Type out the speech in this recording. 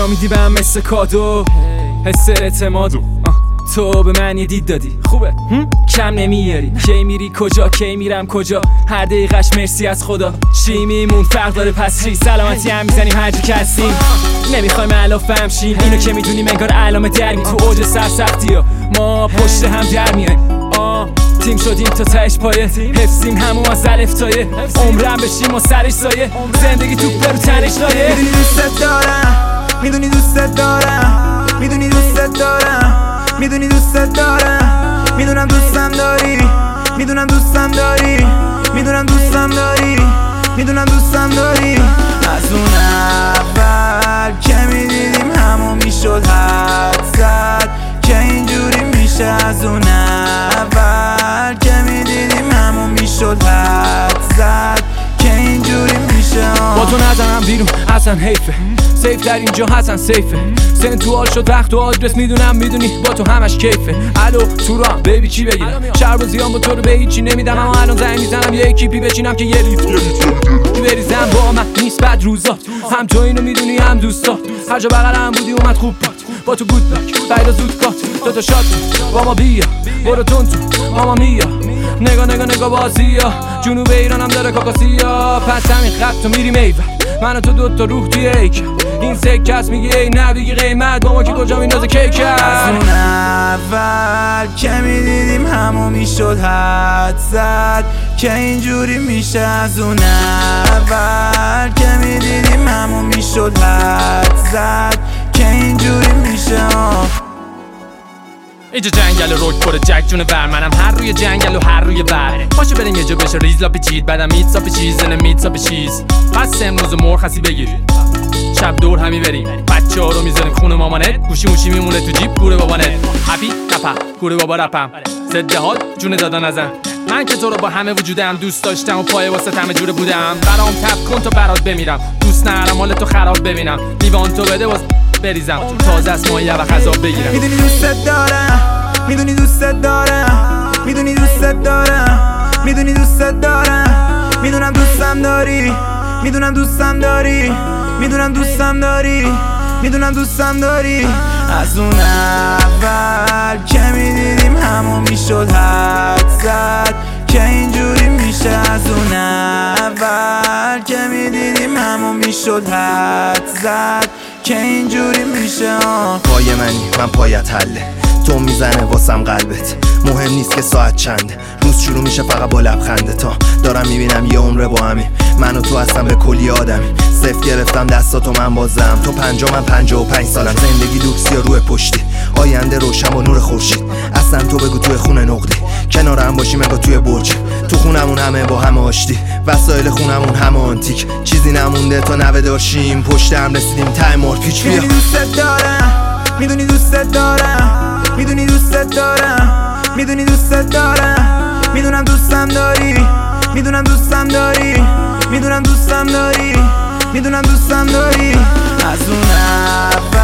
اینا میدی بهم مثل کادو، حس اعتماد تو به من یه دید دادی خوبه کم نمیاری. کی میری کجا کی میرم کجا، هر دقیقش مرسی از خدا. چی میمون فرق داره پس چی، سلامتی هم میزنیم هر جا که هستیم. نمیخوایم علافم شیم اینو که میدونیم انگار علامه درمی تو اوج سرسختی ها ما پشت هم در میایم. تیم شدیم تا تهش پایه، حفظیم همون از الف تایه. عمرم بشیم و سرش سایه، زندگی تو برو تنش لایه. میدونی دوست دارم، میدونی دوست دارم، میدونی دوست دارم، میدونی دوست دارم، میدونم دوستم داری، میدونم دوستم داری، میدونم دوستم داری، میدونم دوستم داری. از اون اول که میدیدیم همون میشد حد زد که اینجوری میشه. از اون اول که میدیدیم همون میشد حد زد که اینجوری میشه. با تو نزنم بیرون اصلا حیفه، سیف در اینجا حسن سیفه. سنتوال شد وقت و آدرس میدونم میدونی با تو همش کیفه. الو تو راه بیبی چی بگیرم، شرب و زیان با تو رو به هیچی نمیدم. اما الان زنگ میزنم یه کیپی بچینم که یه لیفت بریزم. با من نیست بد روزات، هم تو اینو میدونی هم دوستات. هر جا بغلم بودی اومد خوب باد، با تو گود لک بعد زود کات. دوتا شات با ما بیا برو تون تو ماما میا. نگاه نگاه نگاه بازیا، جنوب ایرانم داره کاکاسیا. پس همین خط تو میری میور، من و تو دوتا روح توی ایک. این سکه هست میگی ای نه بگی قیمت، با ما که کجا میندازه کیک. از اون اول که میدیدیم همون میشد حد زد که اینجوری میشه. از اون اول که میدیدیم همون میشد حد زد که اینجوری میشه. اینجا جنگل و روک پر جک جون ور، منم هر روی جنگل و هر روی ور. پاشو بریم یه جا بشه ریز لاپی چید، بعدم میتسا پیچیز میتسا پیچیز. پس امروز مرخصی بگیر شب دور همی بریم، بچه ها رو میذاریم خونه مامانت. گوشی موشی میمونه تو جیب گوره بابانت. هپی نپا گوره بابا رپم ضد حال جون دادا نزن. من که تو رو با همه وجودم دوست داشتم و پای واسه همه جوره بودم. برام تپ کن تا برات بمیرم، دوست نرم حال تو خراب ببینم. لیوان تو بده واسه بریزم تازه از مایه و غذا بگیرم. میدونی دوست دارم، میدونی دوست دارم، میدونی دوست دارم، میدونی دوست دارم، میدونم دوستم داری، میدونم دوستم داری، میدونم دوستم داری، میدونم دوستم داری. از اون اول که میدیدیم همون میشد حد زد که اینجوری میشه. از اون اول که میدیدیم همون میشد حد زد که اینجوری میشه. پای منی من پایت حله، تو میزنه واسم قلبت. مهم نیست که ساعت چنده، روز شروع میشه فقط با لبخنده. تا دارم میبینم یه عمره با همین، من و تو هستم به کلی آدمی. صفر گرفتم دستاتو من بازم، تو 50 من 55 سالم. زندگی لوکس یا روح پشتی، آینده روشن با نور خورشید. اصلا تو بگو توی خونه نقدی، کنار هم باشیم انگار توی برج. تو خونمون همه با همه آشتی، وسایل خونمون همه آنتیک. چیزی نمونده تا نوه داشتیم، پشت هم رسیدیم ته مارپیچ. بیا میدونی دوست دارم، میدونی دوست دارم، میدونی دوست دارم، میدونی دوست دارم، میدونم دوستم داری، میدونم دوستم داری، میدونم دوستم داری، میدونم دوستم داری. از اون